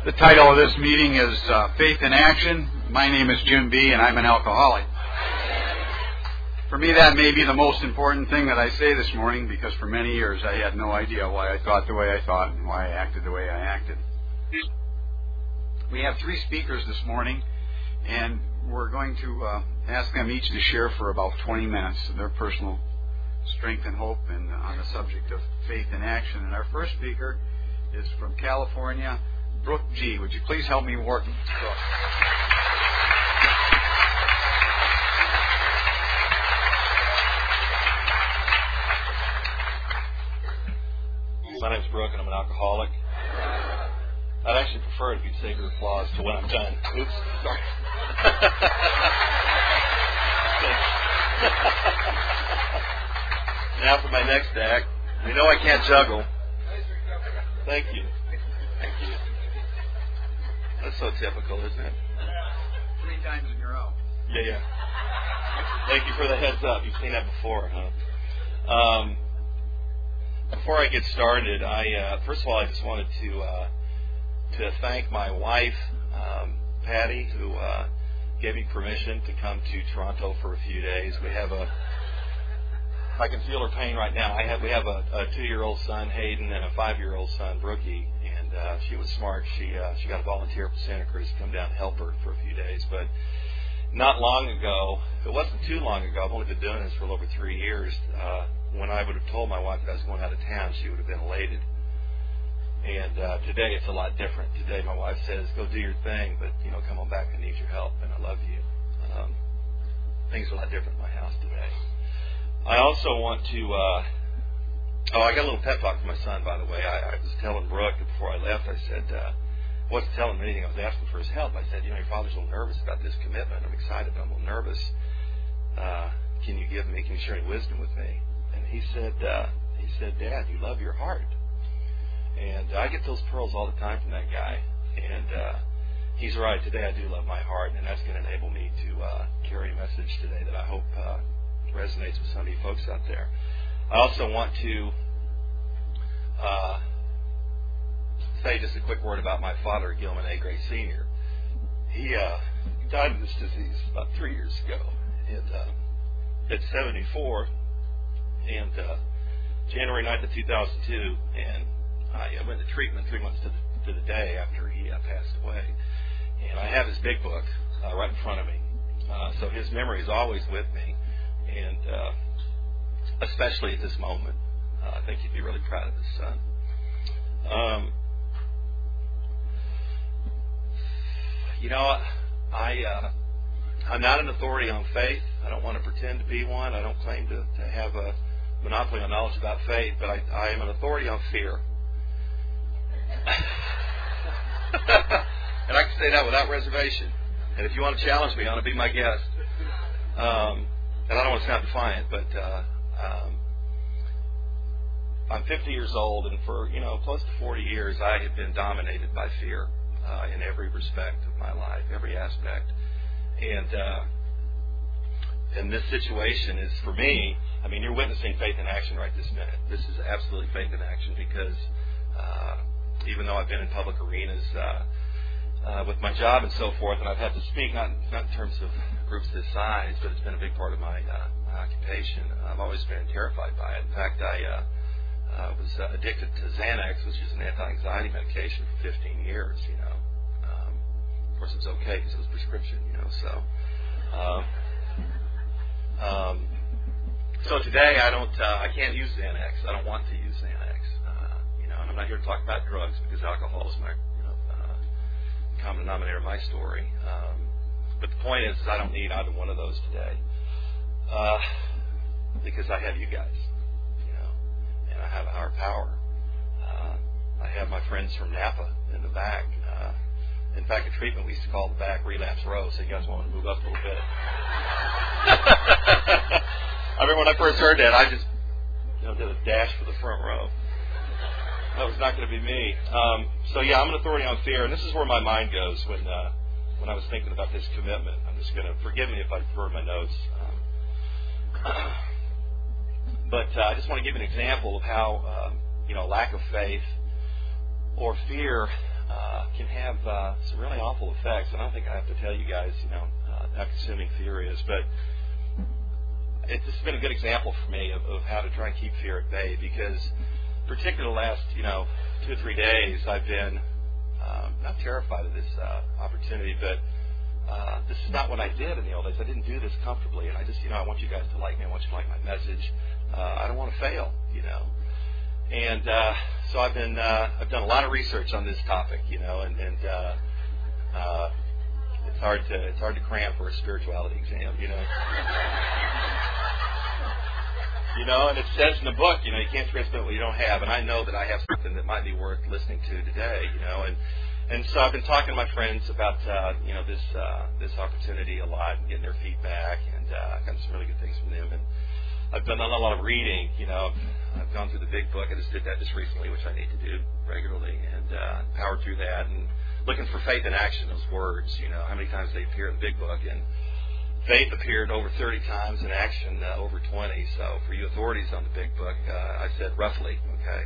The title of this meeting is Faith in Action. My name is Jim B., and I'm an alcoholic. For me, that may be the most important thing that I say this morning, because for many years I had no idea why I thought the way I thought and why I acted the way I acted. We have three speakers this morning, and we're going to ask them each to share for about 20 minutes their personal strength and hope and on the subject of faith in action. And our first speaker is from California, Brooke G. Would you please help me work? My name's Brooke, and I'm an alcoholic. I'd actually prefer it if you'd save your applause to when I'm done. Oops, sorry. Now for my next act. You know I can't juggle. Thank you. Thank you. That's so typical, isn't it? 3 times in a row. Yeah. Thank you for the heads up. You've seen that before, huh? Before I get started, first of all, I just wanted to thank my wife, Patty, who gave me permission to come to Toronto for a few days. I can feel her pain right now. We have a 2-year-old son, Hayden, and a 5-year-old son, Brookie. And she was smart. She got a volunteer from Santa Cruz to come down and help her for a few days. But not long ago, it wasn't too long ago, I've only been doing this for a little over 3 years, when I would have told my wife that I was going out of town, she would have been elated. And today it's a lot different. Today my wife says, go do your thing, but, come on back, I need your help, and I love you. Things are a lot different in my house today. I also want to, I got a little pep talk from my son, by the way. I was telling Brooke before I left, I said, I wasn't telling him anything, I was asking for his help. I said, your father's a little nervous about this commitment. I'm excited, but I'm a little nervous. Can you share any wisdom with me? And he said, Dad, you love your heart. And I get those pearls all the time from that guy. And he's right. Today I do love my heart, and that's going to enable me to carry a message today that I hope resonates with some of you folks out there. I also want to say just a quick word about my father, Gilman A. Gray Sr. He died of this disease about 3 years ago at 74. And January 9th of 2002, and I went to treatment 3 months to the day after he passed away. And I have his big book right in front of me. So his memory is always with me, and especially at this moment. I think he'd be really proud of his son. I'm not an authority on faith. I don't want to pretend to be one. I don't claim to have a monopoly on knowledge about faith, but I am an authority on fear. And I can say that without reservation. And if you want to challenge me, I want to be my guest. And I don't want to sound defiant, but I'm 50 years old, and for close to 40 years, I have been dominated by fear in every respect of my life, every aspect. And this situation is, for me, you're witnessing faith in action right this minute. This is absolutely faith in action, because even though I've been in public arenas with my job and so forth, and I've had to speak, not in terms of groups this size, but it's been a big part of my occupation. I've always been terrified by it. In fact, I was addicted to Xanax, which is an anti-anxiety medication, for 15 years, Of course, it was okay because it was prescription, So today I can't use Xanax. I don't want to use Xanax, and I'm not here to talk about drugs, because alcohol is my, common denominator of my story. But the point is I don't need either one of those today, because I have you guys, and I have a higher power. I have my friends from Napa in the back. In fact, a treatment we used to call the back relapse row, so you guys want to move up a little bit. I remember when I first heard that, I just did a dash for the front row. That was not going to be me. I'm an authority on fear, and this is where my mind goes when I was thinking about this commitment. I'm just going to, forgive me if I defer my notes. But I just want to give an example of how, lack of faith or fear can have some really awful effects. And I don't think I have to tell you guys, how consuming fear is, but it's just been a good example for me of how to try and keep fear at bay, because particularly the last, 2 or 3 days, I've been not terrified of this opportunity, but this is not what I did in the old days. I didn't do this comfortably, and I just, I want you guys to like me. I want you to like my message. I don't want to fail, And so I've done a lot of research on this topic, and it's hard to cram for a spirituality exam, and it says in the book, you can't transmit what you don't have, and I know that I have something that might be worth listening to today, and so I've been talking to my friends about this opportunity a lot and getting their feedback, and gotten some really good things from them, and I've done a lot of reading, I've gone through the big book. I just did that just recently, which I need to do regularly, and powered through that, and looking for faith in action, those words, how many times they appear in the big book, and faith appeared over 30 times, and action over 20. So for you authorities on the big book, I said roughly, okay,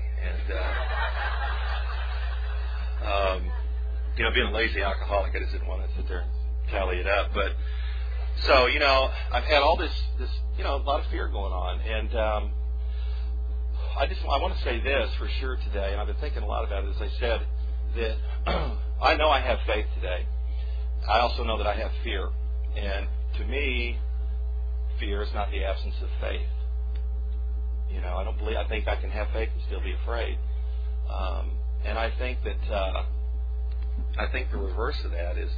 and being a lazy alcoholic, I just didn't want to sit there and tally it up, but so, I've had all this, a lot of fear going on, and I want to say this for sure today, and I've been thinking a lot about it, as I said, that I know I have faith today. I also know that I have fear, and to me, fear is not the absence of faith. I think I can have faith and still be afraid, and I think that the reverse of that is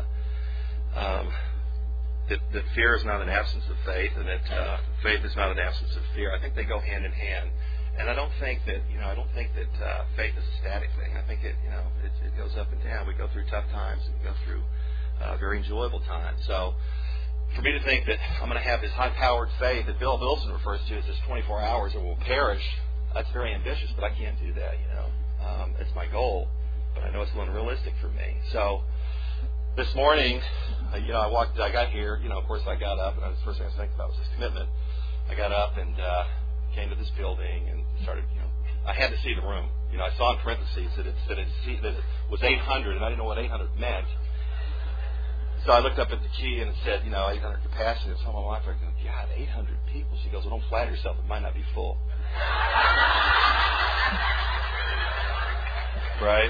that fear is not an absence of faith, and that faith is not an absence of fear. I think they go hand in hand, and I don't think that faith is a static thing. I think it goes up and down. We go through tough times, and we go through very enjoyable times. So, for me to think that I'm going to have this high-powered faith that Bill Wilson refers to as this 24 hours or will perish, that's very ambitious, but I can't do that. It's my goal, but I know it's a little unrealistic for me. So. This morning, I got here, of course I got up, and the first thing I was thinking about was this commitment. I got up and came to this building and started, I had to see the room. I saw in parentheses that it was 800, and I didn't know what 800 meant. So I looked up at the key, and it said, 800 capacity. And so my wife, I go, God, 800 people. She goes, well, don't flatter yourself. It might not be full. Right?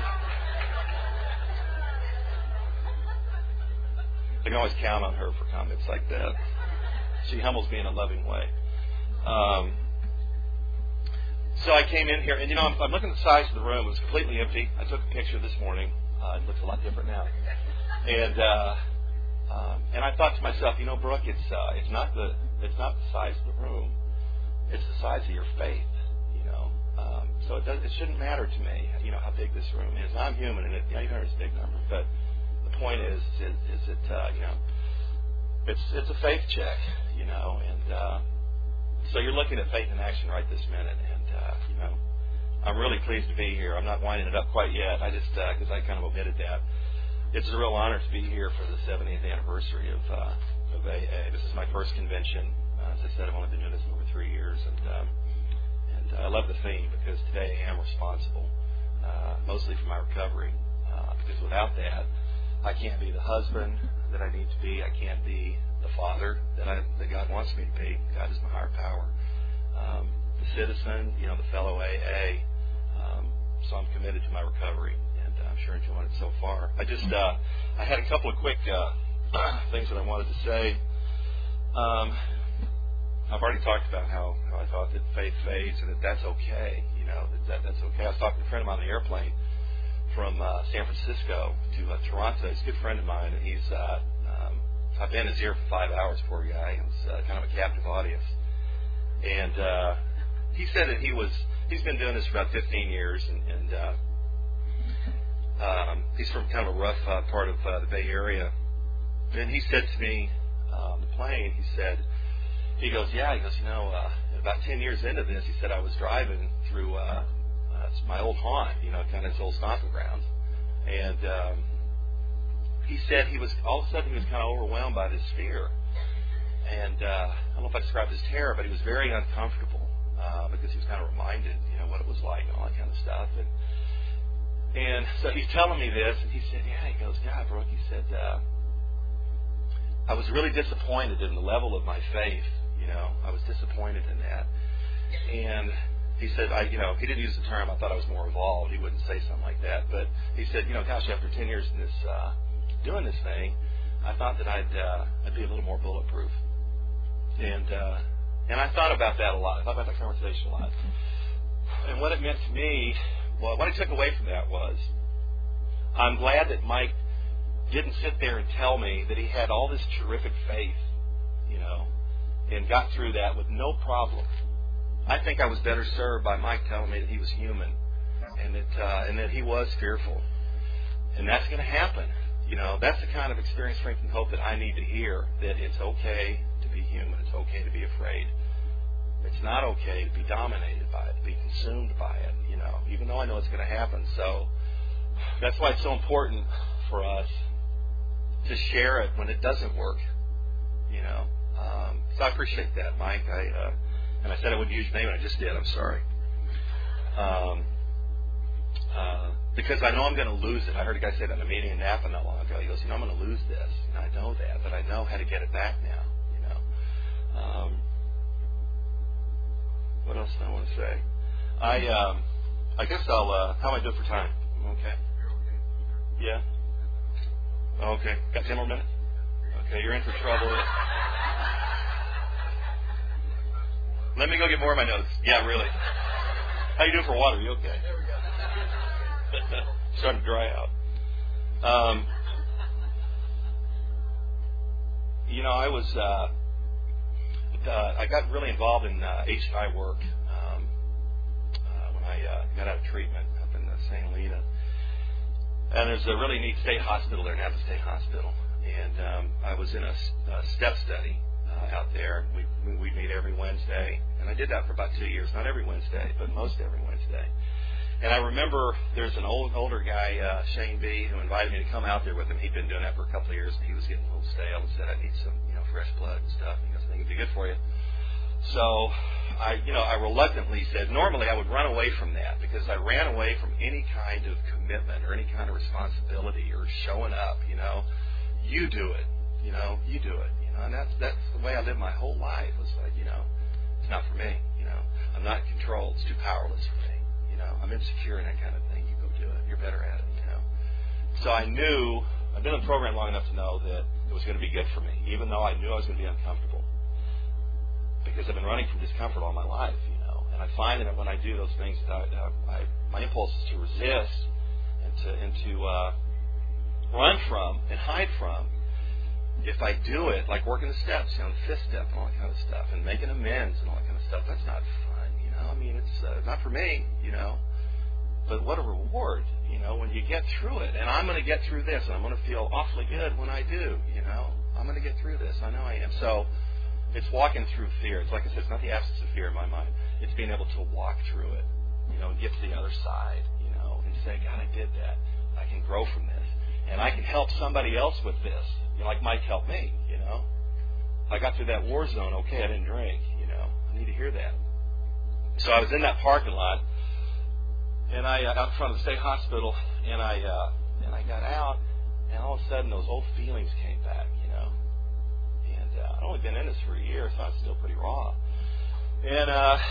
I can always count on her for comments like that. She humbles me in a loving way. So I came in here, and I'm looking at the size of the room. It was completely empty. I took a picture this morning. It looks a lot different now. And I thought to myself, Brooke, it's not the size of the room. It's the size of your faith. So it shouldn't matter to me, how big this room is. I'm human, and 800 is a big number, but. The point is that it's a faith check, and so you're looking at faith in action right this minute, and I'm really pleased to be here. I'm not winding it up quite yet. I just because I kind of omitted that. It's a real honor to be here for the 70th anniversary of AA. This is my first convention. As I said, I've only been doing this over 3 years, and I love the theme because today I am responsible, mostly for my recovery, because without that. I can't be the husband that I need to be. I can't be the father that God wants me to be. God is my higher power. The citizen, the fellow AA. So I'm committed to my recovery, and I'm sure enjoying it so far. I had a couple of quick things that I wanted to say. I've already talked about how I thought that faith fades and that's okay. That's okay. I was talking to a friend of mine on the airplane from San Francisco to Toronto. He's a good friend of mine, and I've been in his ear for 5 hours, poor guy. It was kind of a captive audience. And he said that he's been doing this for about 15 years, and he's from kind of a rough part of the Bay Area. And he said to me on the plane, he goes, about 10 years into this, he said, I was driving through my old haunt, kind of his old stomping grounds. And he said all of a sudden he was kind of overwhelmed by this fear. And I don't know if I described his terror, but he was very uncomfortable because he was kind of reminded, what it was like and all that kind of stuff. And so he's telling me this, and he said, yeah, he goes, yeah, Brooke, he said, I was really disappointed in the level of my faith, you know. I was disappointed in that. And he said, he didn't use the term, I thought I was more evolved. He wouldn't say something like that. But he said, gosh, after 10 years in this, doing this thing, I thought that I'd be a little more bulletproof. And I thought about that a lot. I thought about that conversation a lot. And what it meant to me, well, what I took away from that was, I'm glad that Mike didn't sit there and tell me that he had all this terrific faith, and got through that with no problem. I think I was better served by Mike telling me that he was human, and that he was fearful. And that's going to happen. That's the kind of experience, strength, and hope that I need to hear, that it's okay to be human. It's okay to be afraid. It's not okay to be dominated by it, to be consumed by it, even though I know it's going to happen. So that's why it's so important for us to share it when it doesn't work, So I appreciate that, Mike. And I said I wouldn't use your name, and I just did. I'm sorry. Because I know I'm going to lose it. I heard a guy say that in a meeting in Napa not long ago. He goes, I'm going to lose this. I know that, but I know how to get it back now, What else do I want to say? I guess I'll, how am I doing for time? Okay. Yeah? Okay. Got 10 more minutes? Okay, you're in for trouble. Let me go get more of my notes. Yeah, really. How you doing for water? You okay? There we go. Starting to dry out. I got really involved in HI work when I got out of treatment up in St. Helena. And there's a really neat state hospital there, Napa State Hospital. And I was in a step study out there. We'd meet every Wednesday. And I did that for about 2 years. Not every Wednesday, but most every Wednesday. And I remember there's an older guy, Shane B., who invited me to come out there with him. He'd been doing that for a couple of years, and he was getting a little stale and said, I need some, fresh blood and stuff. And he goes, I think it'd be good for you. So I reluctantly said, normally I would run away from that because I ran away from any kind of commitment or any kind of responsibility or showing up, You do it, you do it, And that's the way I lived my whole life. Was like, it's not for me, I'm not in control. It's too powerless for me, I'm insecure and that kind of thing. You go do it. You're better at it, So I knew, I've been in the program long enough to know that it was going to be good for me, even though I knew I was going to be uncomfortable. Because I've been running from discomfort all my life, And I find that when I do those things, my impulse is to resist and to run from and hide from. If I do it, like working the steps, the fifth step and all that kind of stuff, and making amends and all that kind of stuff, that's not fun, it's not for me, But what a reward, when you get through it. And I'm going to get through this, and I'm going to feel awfully good when I do, I'm going to get through this. I know I am. So it's walking through fear. It's like I said, it's not the absence of fear in my mind. It's being able to walk through it, and get to the other side, and say, God, I did that. I can grow from this. And I can help somebody else with this, like Mike helped me, I got through that war zone, okay, I didn't drink, I need to hear that. So I was in that parking lot, and I out in front of the state hospital, and I got out, and all of a sudden those old feelings came back, And I'd only been in this for a year, so I was still pretty raw. And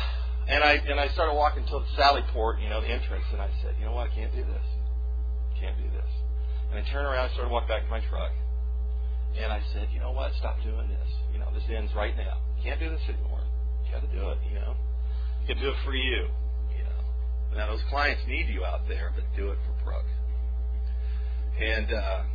I started walking to the Sally Port, the entrance, and I said, you know what, I can't do this. Can't do this. And I turned around and started walking back to my truck. And I said, you know what, stop doing this. This ends right now. You can't do this anymore. You got to do it, You can do it for you, Now, those clients need you out there, but do it for Brooke. And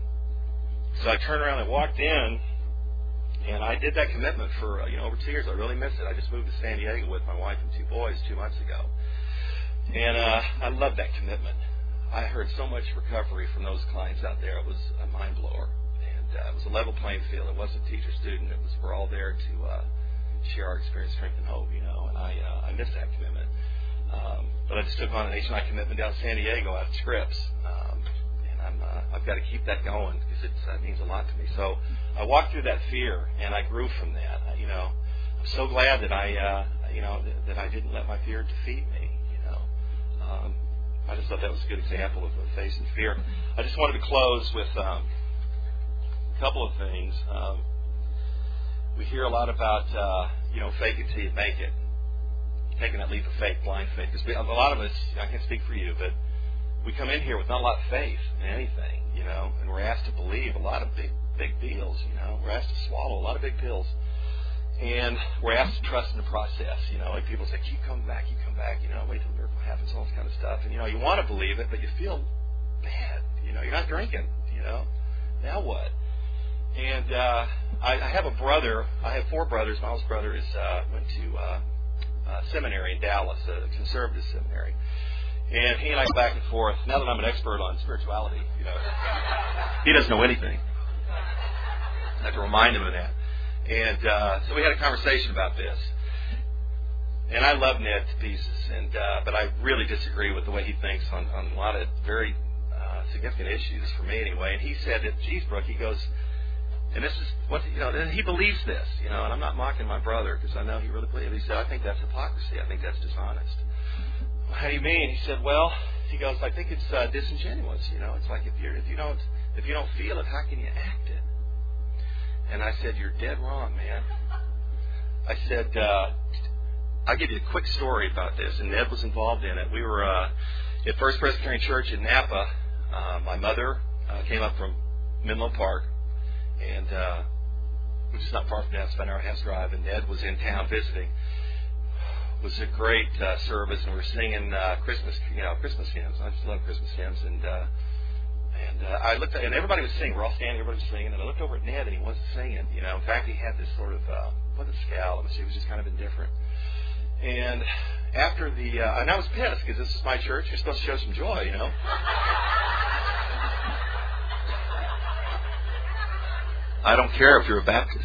so I turned around and walked in, and I did that commitment for, over 2 years. I really missed it. I just moved to San Diego with my wife and 2 boys 2 months ago. And I loved that commitment. I heard so much recovery from those clients out there. It was a mind blower. And it was a level playing field. It wasn't teacher-student. We're all there to share our experience, strength, and hope, And I missed that commitment. But I just took on an HI commitment down in San Diego out of Scripps. And I've got to keep that going because it means a lot to me. So I walked through that fear, and I grew from that. I'm so glad that I didn't let my fear defeat me, I just thought that was a good example of facing fear. I just wanted to close with a couple of things. We hear a lot about, fake it till you make it. Taking that leap of faith, blind faith. Because a lot of us, I can't speak for you, but we come in here with not a lot of faith in anything, and we're asked to believe a lot of big deals, We're asked to swallow a lot of big pills. And we're asked to trust in the process, Like people say, keep coming back, wait till the miracle happens, all this kind of stuff. And, you want to believe it, but you feel bad, You're not drinking, Now what? And I have a brother. I have 4 brothers. My oldest brother went to seminary in Dallas, a conservative seminary. And he and I go back and forth. Now that I'm an expert on spirituality, he doesn't know anything. I have to remind him of that. And so we had a conversation about this. And I love Ned to pieces, but I really disagree with the way he thinks on a lot of very significant issues for me anyway. And he said that, geez, Brooke, he goes, and this is what, and he believes this, and I'm not mocking my brother because I know he really believes it. He said, I think that's hypocrisy. I think that's dishonest. Well, how do you mean? He said, well, he goes, I think it's disingenuous. It's like if you don't feel it, how can you act it? And I said, you're dead wrong, man. I said, I'll give you a quick story about this, and Ned was involved in it. We were at First Presbyterian Church in Napa. My mother came up from Menlo Park, and which is not far from now, it's about an hour and a half drive, and Ned was in town visiting. It was a great service, and we were singing Christmas hymns. I just love Christmas hymns, and I looked at, and everybody was singing. We're all standing, everybody was singing, and I looked over at Ned, and he wasn't singing. In fact, he had this sort of wasn't a scowl. He was just kind of indifferent. And after and I was pissed because this is my church. You're supposed to show some joy, I don't care if you're a Baptist.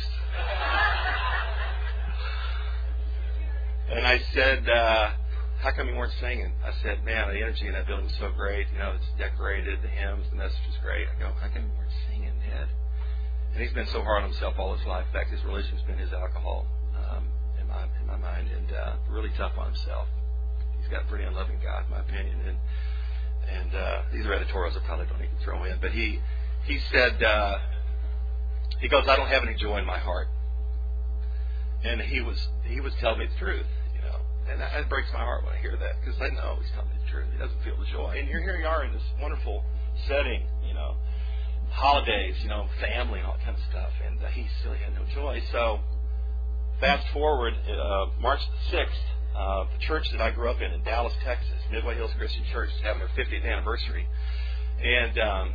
And I said, how come you weren't singing? I said, man, the energy in that building was so great. It's decorated, the hymns, the message was great. I go, how come you weren't singing, Ned? And he's been so hard on himself all his life. In fact, his religion's been his alcohol, in my mind, and really tough on himself. He's got a pretty unloving God, in my opinion. And these are editorials I probably don't even throw in. But he said, he goes, I don't have any joy in my heart. And he was telling me the truth, and that breaks my heart when I hear that, because I know he's telling me the truth. He doesn't feel the joy. And here you are in this wonderful setting, holidays, family and all that kind of stuff, and he still had no joy. So fast forward, March the 6th, the church that I grew up in Dallas, Texas, Midway Hills Christian Church, is having their 50th anniversary. And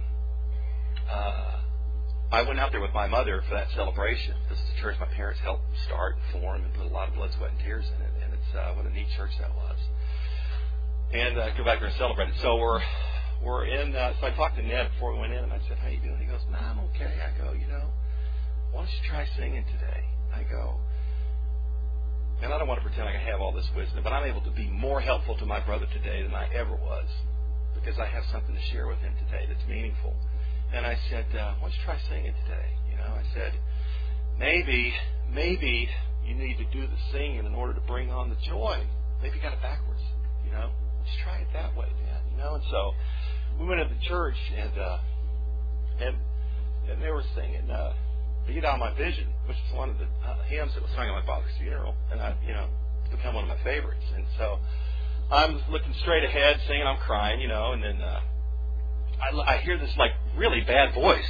I went out there with my mother for that celebration. This is a church my parents helped start and form and put a lot of blood, sweat, and tears in it. And it's what a neat church that was. And go back there and celebrate it. So we're in. So I talked to Ned before we went in, and I said, "How you doing?" He goes, "No, I'm okay." I go, "Why don't you try singing today?" I go, and I don't want to pretend I have all this wisdom, but I'm able to be more helpful to my brother today than I ever was, because I have something to share with him today that's meaningful. And I said, why don't you try singing today? I said, maybe you need to do the singing in order to bring on the joy. Maybe you got it backwards, Just try it that way, man, And so we went into the church, and they were singing Beat On My Vision, which is one of the hymns that was sung at my father's funeral, and it's become one of my favorites. And so I'm looking straight ahead, singing, I'm crying, and then I hear this really bad voice.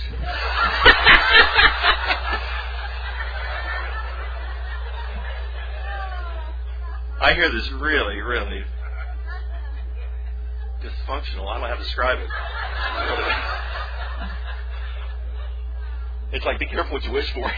I hear this really, really dysfunctional. I don't know how to describe it. It's like, be careful what you wish for.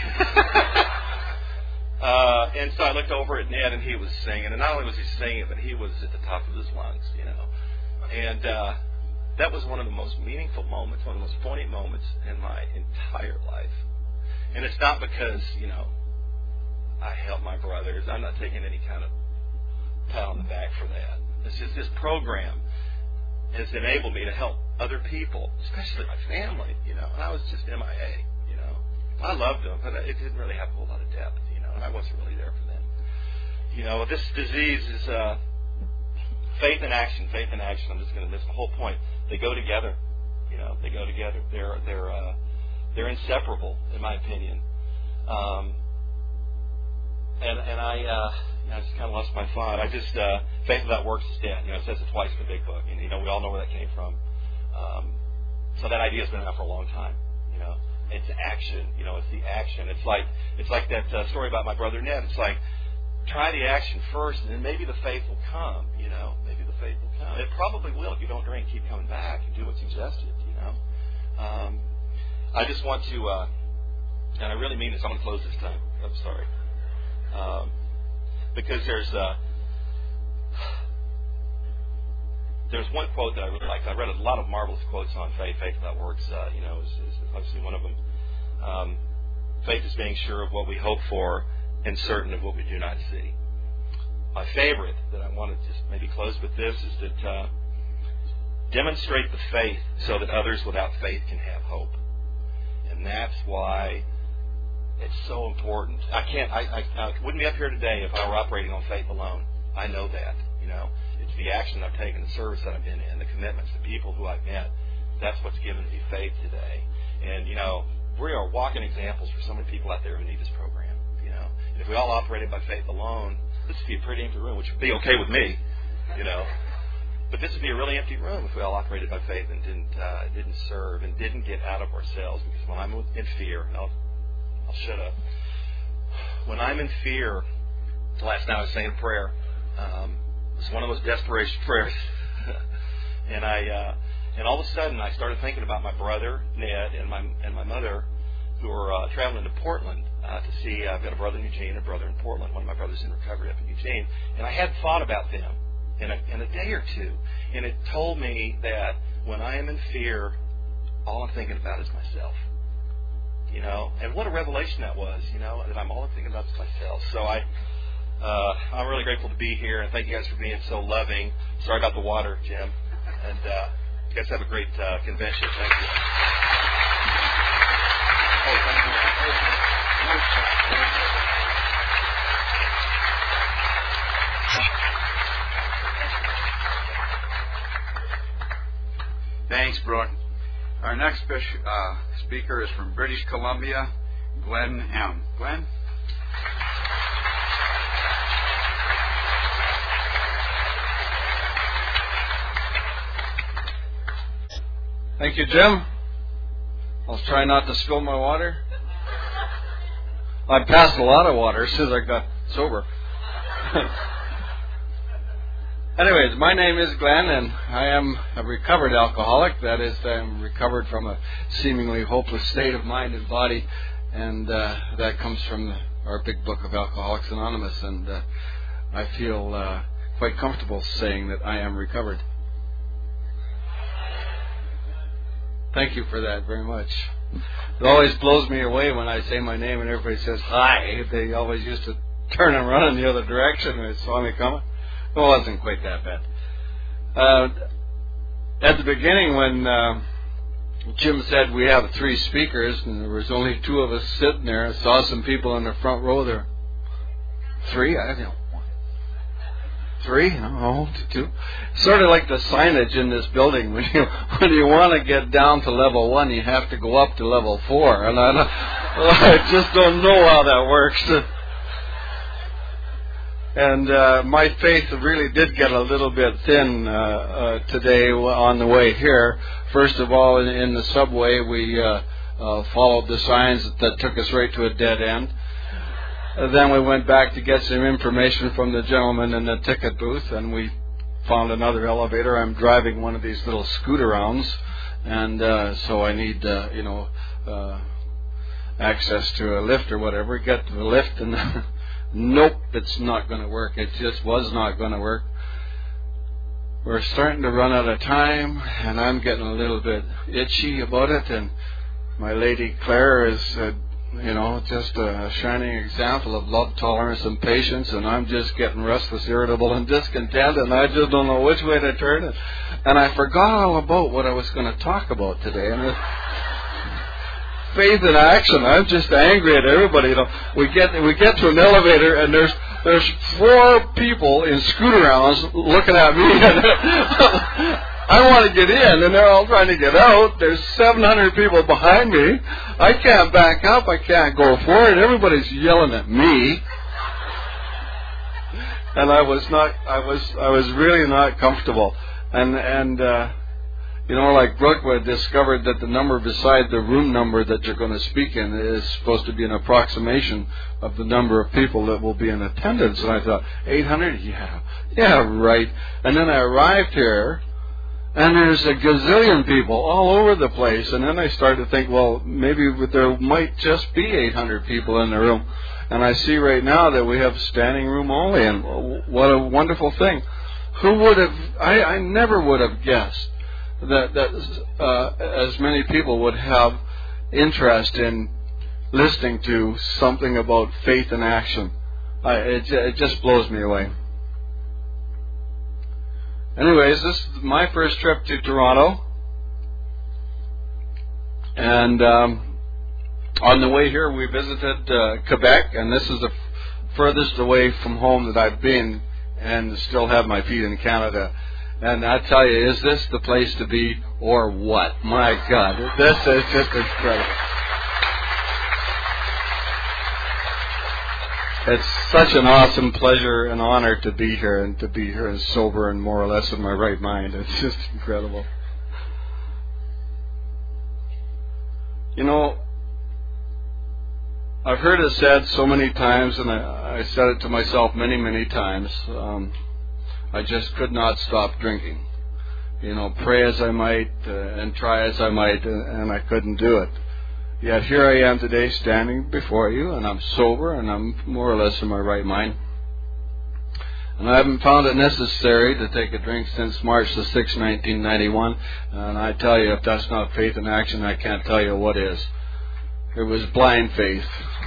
And so I looked over at Ned, and he was singing. And not only was he singing, but he was at the top of his lungs, And that was one of the most meaningful moments, one of the most poignant moments in my entire life. And it's not because, I helped my brothers. I'm not taking any kind of pat on the back for that. It's just this program has enabled me to help other people, especially my family, And I was just MIA, I loved them, but it didn't really have a whole lot of depth, And I wasn't really there for them. This disease is faith and action. I'm just going to miss the whole point. They go together. They go together. They're inseparable, in my opinion. And I just kind of lost my thought. Faith without works is dead. It says it twice in the big book, and we all know where that came from. So that idea has been around for a long time. It's action. It's the action. It's like that story about my brother Ned. It's like, try the action first, and then maybe the faith will come. Maybe the faith will come. It probably will if you don't drink, keep coming back, and do what's suggested. I just want to, and I really mean this. I'm going to close this time. I'm sorry, because there's one quote that I really like. I read a lot of marvelous quotes on faith. Faith without works, is obviously one of them. Faith is being sure of what we hope for and certain of what we do not see. My favorite that I want to just maybe close with this is that demonstrate the faith so that others without faith can have hope. And that's why it's so important. I wouldn't be up here today if I were operating on faith alone. I know that. It's the action I've taken, the service that I've been in, the commitments, the people who I've met. That's what's given me faith today. And, we are walking examples for so many people out there who need this program. And if we all operated by faith alone, this would be a pretty empty room, which would be okay with me, But this would be a really empty room if we all operated by faith and didn't serve and didn't get out of ourselves. Because when I'm in fear, and I'll shut up. When I'm in fear, last night I was saying a prayer. It was one of those desperation prayers, and all of a sudden I started thinking about my brother Ned and my mother, who are traveling to Portland to see. I've got a brother in Eugene, a brother in Portland. One of my brothers in recovery up in Eugene, and I hadn't thought about them in a day or two, and it told me that when I am in fear, all I'm thinking about is myself. And what a revelation that was. That all I'm thinking about is myself. So I'm really grateful to be here, and thank you guys for being so loving. Sorry about the water, Jim. And you guys have a great convention. Thank you. Oh, thank you. Thanks, Brooke. Our next speaker is from British Columbia, Glenn M. Glenn? Thank you, Jim. I'll try not to spill my water. I passed a lot of water since I got sober. Anyways, my name is Glenn, and I am a recovered alcoholic. That is, I'm recovered from a seemingly hopeless state of mind and body, and that comes from our big book of Alcoholics Anonymous, and I feel quite comfortable saying that I am recovered. Thank you for that very much. It always blows me away when I say my name and everybody says hi. They always used to turn and run in the other direction when they saw me coming. It wasn't quite that bad. At the beginning, when Jim said we have 3 speakers and there was only 2 of us sitting there, I saw some people in the front row there. 3? I don't know. 3? No, 2. Sort of like the signage in this building. When you want to get down to level 1, you have to go up to level 4. And I just don't know how that works. And my faith really did get a little bit thin today on the way here. First of all, in the subway, we followed the signs that took us right to a dead end. Then we went back to get some information from the gentleman in the ticket booth, and we found another elevator. I'm driving one of these little scoot-arounds, and so I need, access to a lift or whatever. Get to the lift, and nope, it's not going to work. It just was not going to work. We're starting to run out of time, and I'm getting a little bit itchy about it, and my lady Claire is just a shining example of love, tolerance, and patience, and I'm just getting restless, irritable, and discontent, and I just don't know which way to turn it. And I forgot all about what I was going to talk about today. And faith in action. I'm just angry at everybody. We get to an elevator, and there's There's 4 people in scooter-rounds looking at me. I want to get in, and they're all trying to get out. There's 700 people behind me. I can't back up. I can't go forward. Everybody's yelling at me. And I was really not comfortable. And like Brookwood discovered that the number beside the room number that you're going to speak in is supposed to be an approximation of the number of people that will be in attendance. And I thought, 800? Yeah, right. And then I arrived here, and there's a gazillion people all over the place. And then I started to think, well, maybe there might just be 800 people in the room. And I see right now that we have standing room only, and what a wonderful thing. Who would have, I never would have guessed that as many people would have interest in listening to something about faith in action. It just blows me away. Anyways, this is my first trip to Toronto. And on the way here, we visited Quebec, and this is the furthest away from home that I've been, and still have my feet in Canada. And I tell you, is this the place to be or what? My God, this is just incredible. It's such an awesome pleasure and honor to be here, and to be here and sober and more or less in my right mind. It's just incredible. I've heard it said so many times, and I said it to myself many, many times. I just could not stop drinking. Pray as I might and try as I might, and I couldn't do it. Yet here I am today standing before you, and I'm sober, and I'm more or less in my right mind. And I haven't found it necessary to take a drink since March the 6th, 1991. And I tell you, if that's not faith in action, I can't tell you what is. It was blind faith.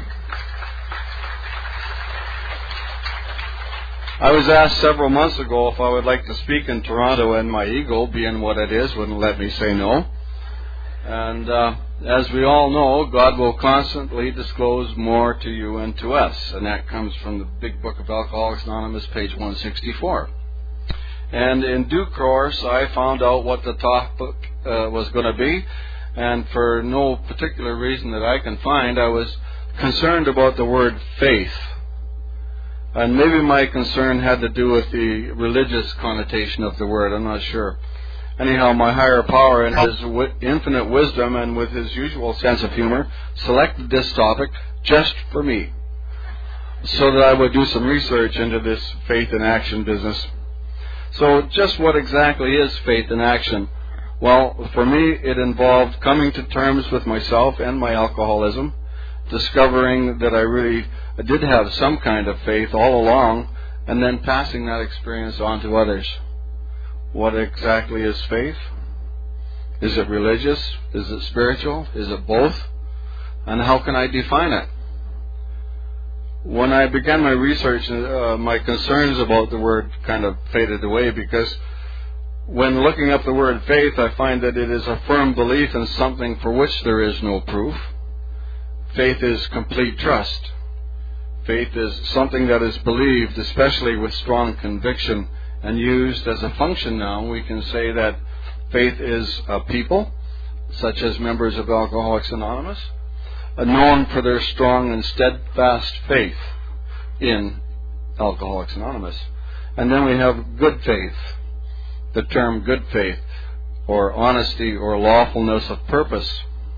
I was asked several months ago if I would like to speak in Toronto, and my ego, being what it is, wouldn't let me say no. And as we all know, God will constantly disclose more to you and to us. And that comes from the Big Book of Alcoholics Anonymous, page 164. And in due course, I found out what the topic was going to be. And for no particular reason that I can find, I was concerned about the word faith. And maybe my concern had to do with the religious connotation of the word. I'm not sure. Anyhow, my higher power, in his infinite wisdom and with his usual sense of humor, selected this topic just for me, so that I would do some research into this faith in action business. So just what exactly is faith in action? Well, for me, it involved coming to terms with myself and my alcoholism, discovering that I did have some kind of faith all along, and then passing that experience on to others. What exactly is faith? Is it religious? Is it spiritual? Is it both? And how can I define it? When I began my research, my concerns about the word kind of faded away, because when looking up the word faith, I find that it is a firm belief in something for which there is no proof. Faith is complete trust. Faith is something that is believed, especially with strong conviction, and used as a function now. We can say that faith is a people, such as members of Alcoholics Anonymous, known for their strong and steadfast faith in Alcoholics Anonymous. And then we have good faith. The term good faith, or honesty, or lawfulness of purpose.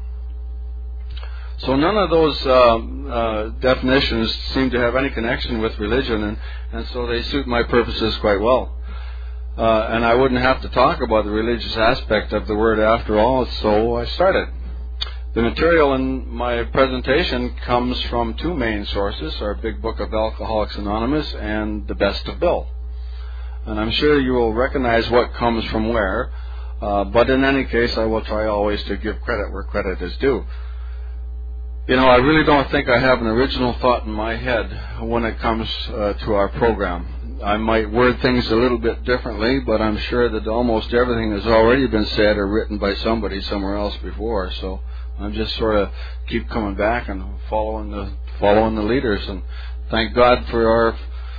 So none of those definitions seem to have any connection with religion, and so they suit my purposes quite well. And I wouldn't have to talk about the religious aspect of the word after all, so I started. The material in my presentation comes from two main sources, our Big Book of Alcoholics Anonymous and The Best of Bill. And I'm sure you will recognize what comes from where, but in any case, I will try always to give credit where credit is due. I really don't think I have an original thought in my head when it comes to our program. I might word things a little bit differently, but I'm sure that almost everything has already been said or written by somebody somewhere else before. So I'm just sort of keep coming back and following the leaders. And thank God for our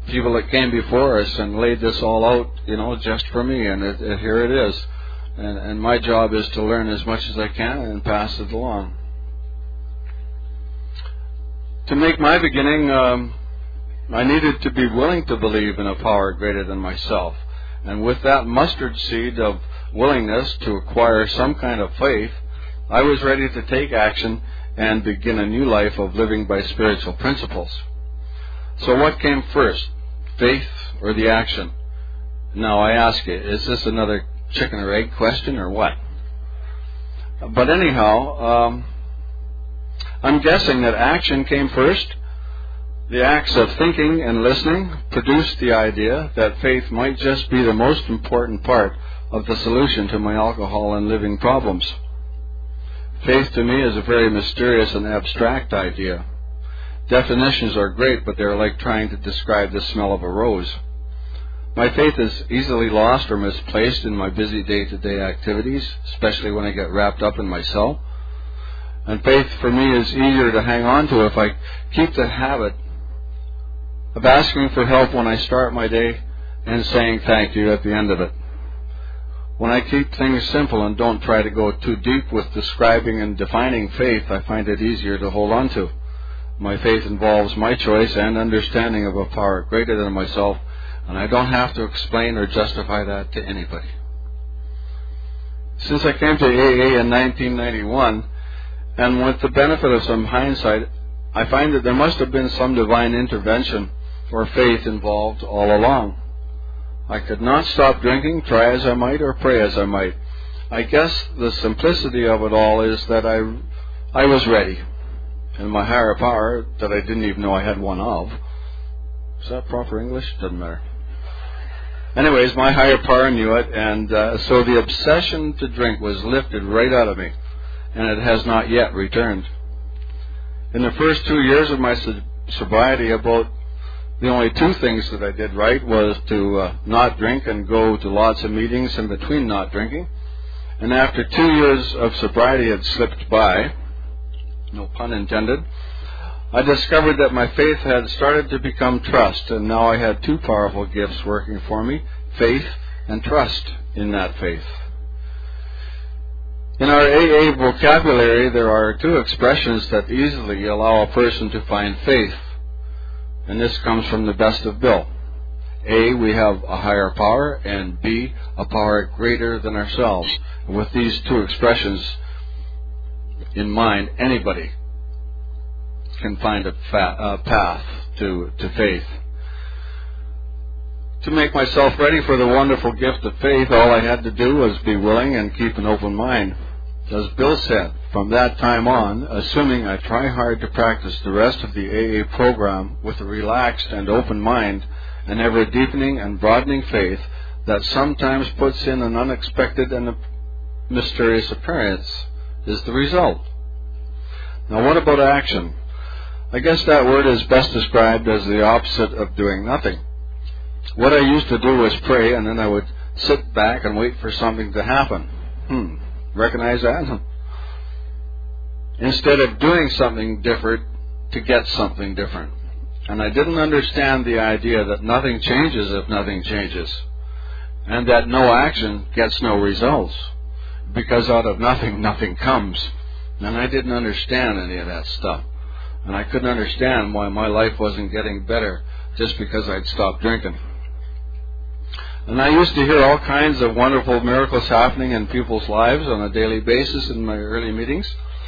people that came before us and laid this all out, just for me, and here it is. And my job is to learn as much as I can and pass it along. To make my beginning, I needed to be willing to believe in a power greater than myself. And with that mustard seed of willingness to acquire some kind of faith, I was ready to take action and begin a new life of living by spiritual principles. So what came first, faith or the action? Now I ask you, is this another chicken or egg question or what? But anyhow, I'm guessing that action came first. The acts of thinking and listening produced the idea that faith might just be the most important part of the solution to my alcohol and living problems. Faith to me is a very mysterious and abstract idea. Definitions are great, but they're like trying to describe the smell of a rose. My faith is easily lost or misplaced in my busy day-to-day activities, especially when I get wrapped up in myself. And faith for me is easier to hang on to if I keep the habit of asking for help when I start my day and saying thank you at the end of it. When I keep things simple and don't try to go too deep with describing and defining faith, I find it easier to hold on to. My faith involves my choice and understanding of a power greater than myself, and I don't have to explain or justify that to anybody. Since I came to AA in 1991, and with the benefit of some hindsight, I find that there must have been some divine intervention or faith involved all along. I could not stop drinking, try as I might, or pray as I might. I guess the simplicity of it all is that I was ready. And my higher power, that I didn't even know I had one of. Is that proper English? Doesn't matter. Anyways, my higher power knew it, and so the obsession to drink was lifted right out of me, and it has not yet returned. In the first 2 years of my sobriety, about the only two things that I did right was to not drink and go to lots of meetings in between not drinking. And after 2 years of sobriety had slipped by, no pun intended, I discovered that my faith had started to become trust, and now I had two powerful gifts working for me, faith and trust in that faith. In our AA vocabulary, there are two expressions that easily allow a person to find faith. And this comes from the best of Bill. A, we have a higher power, and B, a power greater than ourselves. And with these two expressions in mind, anybody can find a path to faith. To make myself ready for the wonderful gift of faith, all I had to do was be willing and keep an open mind. As Bill said, from that time on, assuming I try hard to practice the rest of the AA program with a relaxed and open mind, an ever-deepening and broadening faith that sometimes puts in an unexpected and a mysterious appearance, is the result. Now what about action? I guess that word is best described as the opposite of doing nothing. What I used to do was pray, and then I would sit back and wait for something to happen. Recognize that? Instead of doing something different to get something different. And I didn't understand the idea that nothing changes if nothing changes. And that no action gets no results. Because out of nothing, nothing comes. And I didn't understand any of that stuff. And I couldn't understand why my life wasn't getting better just because I'd stopped drinking. And I used to hear all kinds of wonderful miracles happening in people's lives on a daily basis in my early meetings.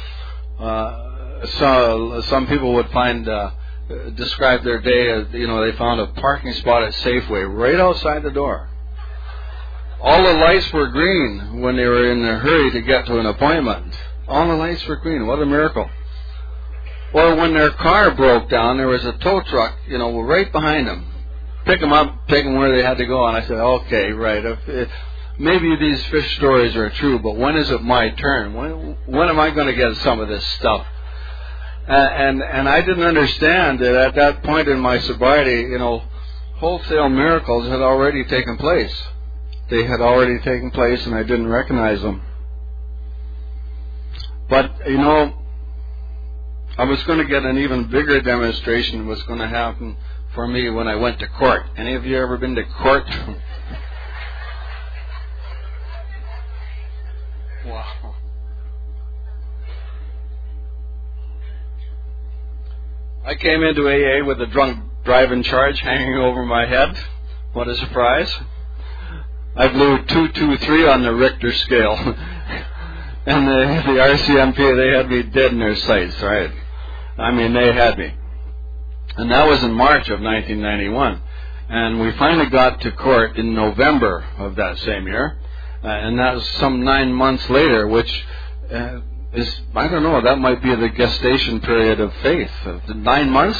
Some people would describe their day as, they found a parking spot at Safeway right outside the door. All the lights were green when they were in a hurry to get to an appointment. All the lights were green. What a miracle. Or when their car broke down, there was a tow truck, right behind them. Pick them up, take them where they had to go. And I said, okay, right. Maybe these fish stories are true, but when is it my turn? When am I going to get some of this stuff? And I didn't understand that at that point in my sobriety, wholesale miracles had already taken place. They had already taken place, and I didn't recognize them. But, I was going to get an even bigger demonstration. It was going to happen for me when I went to court. Any of you ever been to court? Wow. I came into AA with a drunk driving charge hanging over my head. What a surprise. I blew 223 on the Richter scale. And the RCMP, they had me dead in their sights, right? I mean, they had me. And that was in March of 1991. And we finally got to court in November of that same year. And that was some 9 months later, which is, I don't know, that might be the gestation period of faith. 9 months?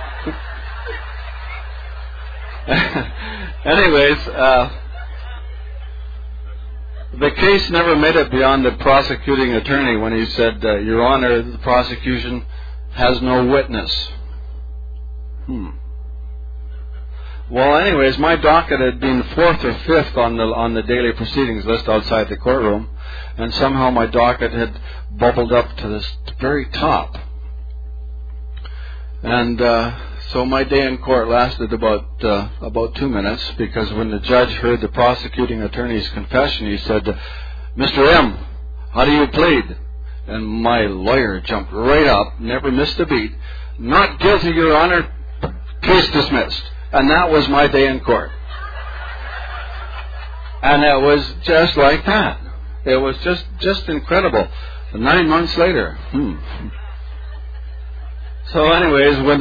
Anyways, the case never made it beyond the prosecuting attorney when he said, Your Honor, the prosecution has no witness. Well, anyways, my docket had been 4th or 5th on the daily proceedings list outside the courtroom, and somehow my docket had bubbled up to this very top. And so my day in court lasted about 2 minutes, because when the judge heard the prosecuting attorney's confession, he said, Mr. M, how do you plead? And my lawyer jumped right up, never missed a beat. Not guilty, Your Honor. Case dismissed. And that was my day in court. And it was just like that. It was just incredible. 9 months later. So anyways, when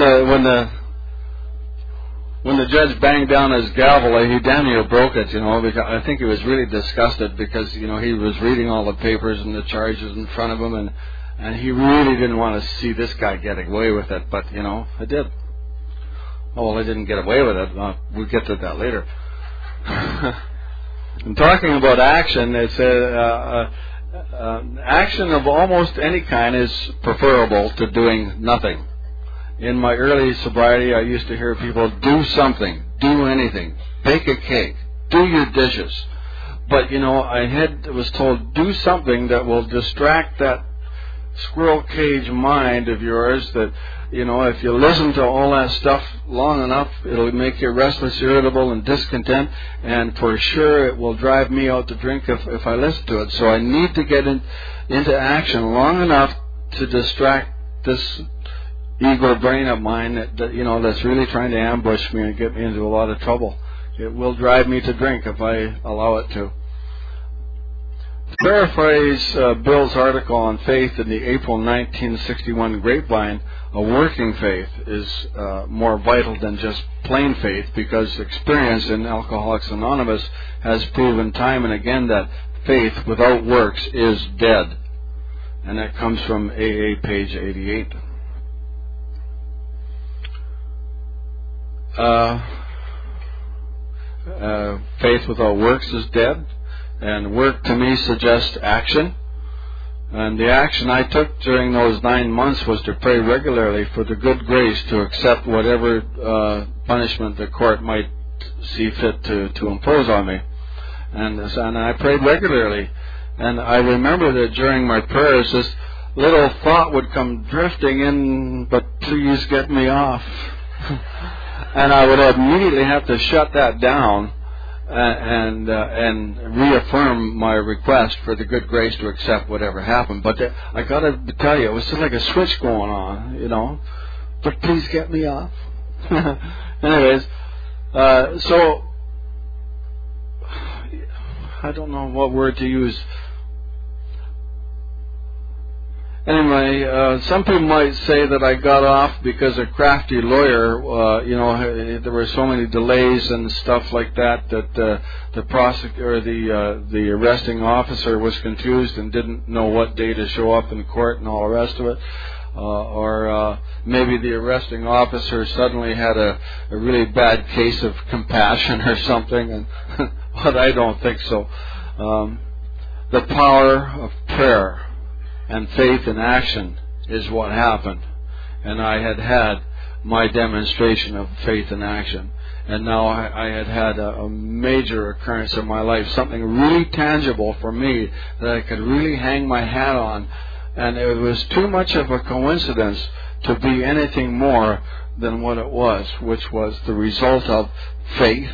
the judge banged down his gavel, he damn near broke it, because I think he was really disgusted because, he was reading all the papers and the charges in front of him, and he really didn't want to see this guy getting away with it, but, I did. Oh, well, I didn't get away with it. We'll get to that later. And talking about action, it's action of almost any kind is preferable to doing nothing. In my early sobriety, I used to hear people do something, do anything, bake a cake, do your dishes. But, I was told, do something that will distract that squirrel cage mind of yours that, if you listen to all that stuff long enough, it'll make you restless, irritable, and discontent, and for sure it will drive me out to drink if I listen to it. So I need to get into action long enough to distract this ego brain of mine that's really trying to ambush me and get me into a lot of trouble. It will drive me to drink if I allow it to. To paraphrase Bill's article on faith in the April 1961 Grapevine, a working faith is more vital than just plain faith, because experience in Alcoholics Anonymous has proven time and again that faith without works is dead. And that comes from AA page 88. Faith without works is dead. And work to me suggests action. And the action I took during those 9 months was to pray regularly for the good grace to accept whatever punishment the court might see fit to impose on me. And I prayed regularly. And I remember that during my prayers, this little thought would come drifting in, but please get me off. And I would immediately have to shut that down and reaffirm my request for the good grace to accept whatever happened. But I got to tell you, it was just like a switch going on, But please get me off. Anyways, so I don't know what word to use. Anyway, some people might say that I got off because a crafty lawyer, there were so many delays and stuff like that the prosecutor, the arresting officer was confused and didn't know what day to show up in court and all the rest of it. Or maybe the arresting officer suddenly had a really bad case of compassion or something, but I don't think so. The power of prayer and faith in action is what happened. And I had my demonstration of faith in action. And now I had a major occurrence in my life, something really tangible for me that I could really hang my hat on. And it was too much of a coincidence to be anything more than what it was, which was the result of faith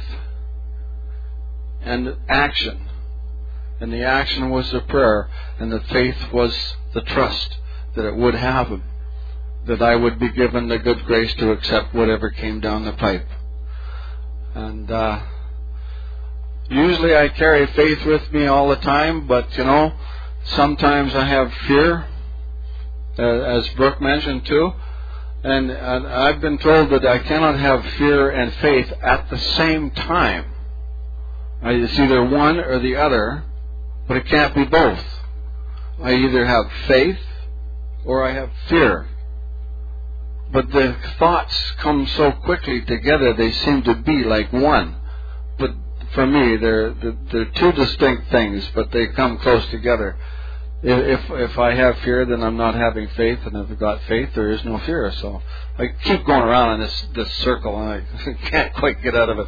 and action. And the action was the prayer, and the faith was the trust that it would happen, that I would be given the good grace to accept whatever came down the pipe. And usually I carry faith with me all the time, but sometimes I have fear, as Brooke mentioned too. And I've been told that I cannot have fear and faith at the same time. It's either one or the other, but it can't be both. I either have faith or I have fear. But the thoughts come so quickly together, they seem to be like one. But for me, they're two distinct things, but they come close together. If I have fear, then I'm not having faith, and if I've got faith, there is no fear. So I keep going around in this circle, and I can't quite get out of it.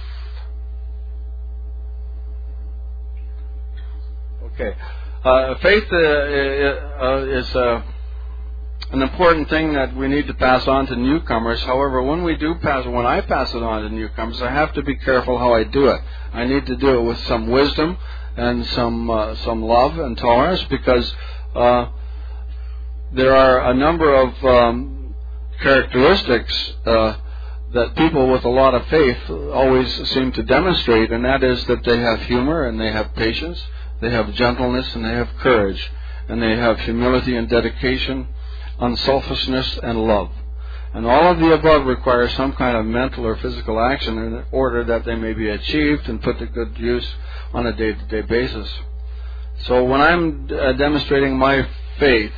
Okay, faith is an important thing that we need to pass on to newcomers. However, when I pass it on to newcomers, I have to be careful how I do it. I need to do it with some wisdom and some love and tolerance, because there are a number of characteristics that people with a lot of faith always seem to demonstrate, and that is that they have humor and they have patience, they have gentleness and they have courage, and they have humility and dedication, unselfishness and love. And all of the above require some kind of mental or physical action in order that they may be achieved and put to good use on a day-to-day basis. So when I'm demonstrating my faith,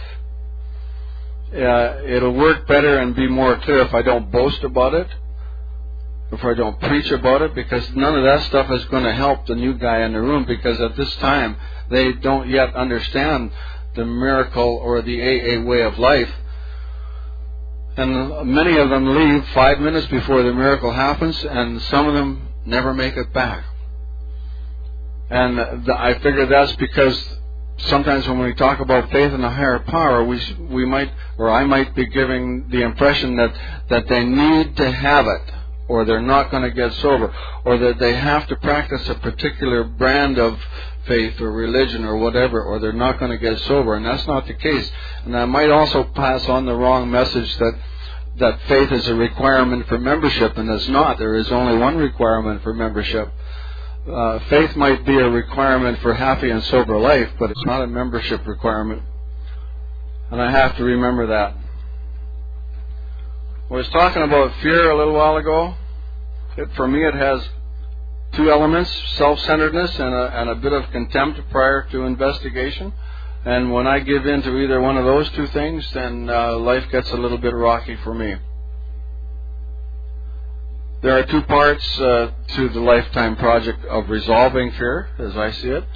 it'll work better and be more clear if I don't boast about it, if I don't preach about it, because none of that stuff is going to help the new guy in the room, because at this time they don't yet understand the miracle or the AA way of life. And many of them leave 5 minutes before the miracle happens, and some of them never make it back. And I figure that's because sometimes when we talk about faith in a higher power, we might, or I might be giving the impression that they need to have it, or they're not going to get sober, or that they have to practice a particular brand of faith or religion or whatever, or they're not going to get sober. And that's not the case. And I might also pass on the wrong message that faith is a requirement for membership, and it's not. There is only one requirement for membership. Faith might be a requirement for happy and sober life, but it's not a membership requirement. And I have to remember that. I was talking about fear a little while ago. For me, it has two elements: self-centeredness and a bit of contempt prior to investigation. And when I give in to either one of those two things, then life gets a little bit rocky for me. There are two parts to the lifetime project of resolving fear, as I see it.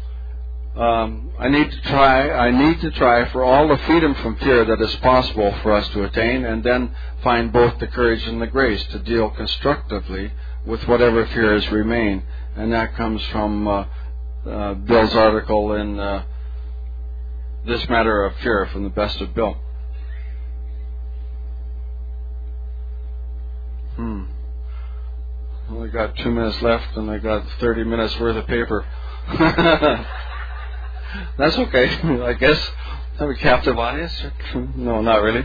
I need to try for all the freedom from fear that is possible for us to attain, and then find both the courage and the grace to deal constructively with whatever fears remain. And that comes from Bill's article in This Matter of Fear, from the Best of Bill. Only got 2 minutes left, and I got 30 minutes worth of paper. That's okay, I guess. Have a captive audience? No, not really.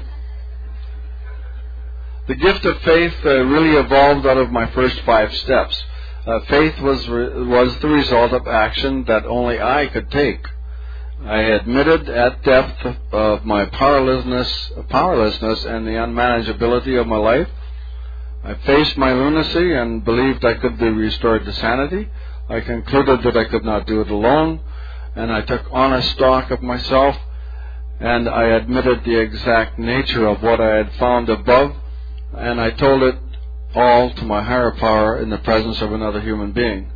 The gift of faith really evolved out of my first 5 steps. Faith was the result of action that only I could take. I admitted at depth of my powerlessness and the unmanageability of my life. I faced my lunacy and believed I could be restored to sanity. I concluded that I could not do it alone, and I took honest stock of myself, and I admitted the exact nature of what I had found above, and I told it all to my higher power in the presence of another human being.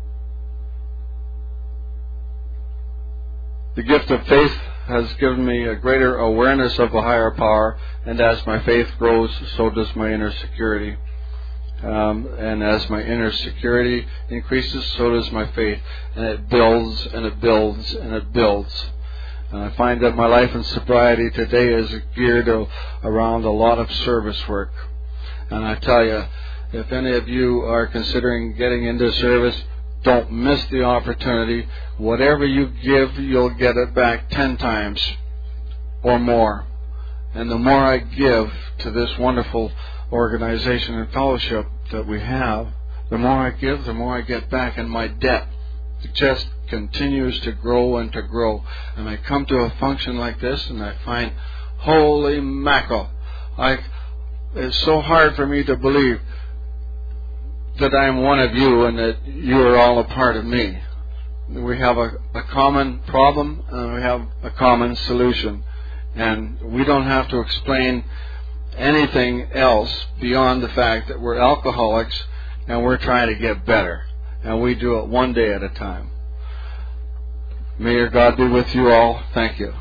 The gift of faith has given me a greater awareness of a higher power, and as my faith grows, so does my inner security. And as my inner security increases, so does my faith, and it builds and it builds and it builds. And I find that my life in sobriety today is geared around a lot of service work. And I tell you, if any of you are considering getting into service, don't miss the opportunity. Whatever you give, you'll get it back 10 times or more. And the more I give to this wonderful organization and fellowship that we have, the more I give, the more I get back. And my debt just continues to grow and to grow. And I come to a function like this and I find, holy mackerel, it's so hard for me to believe that I'm one of you and that you are all a part of me. We have a common problem and we have a common solution. And we don't have to explain anything else beyond the fact that we're alcoholics and we're trying to get better. And we do it one day at a time. May your God be with you all. Thank you.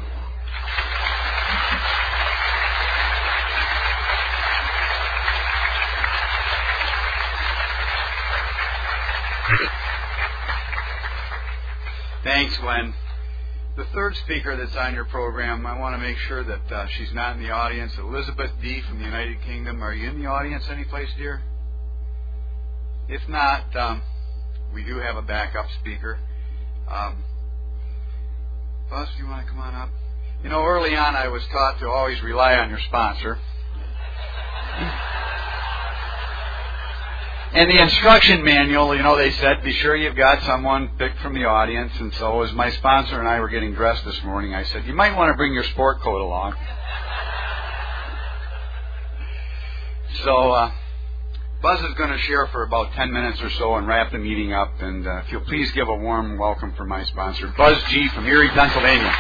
Thanks, Glenn. The third speaker that's on your program, I want to make sure that she's not in the audience. Elizabeth D. from the United Kingdom. Are you in the audience anyplace, dear? If not, we do have a backup speaker. Buzz, do you want to come on up? You know, early on I was taught to always rely on your sponsor. In the instruction manual, you know, they said, be sure you've got someone picked from the audience. And so as my sponsor and I were getting dressed this morning, I said, you might want to bring your sport coat along. So Buzz is going to share for about 10 minutes or so and wrap the meeting up. And if you'll please give a warm welcome for my sponsor, Buzz G. from Erie, Pennsylvania.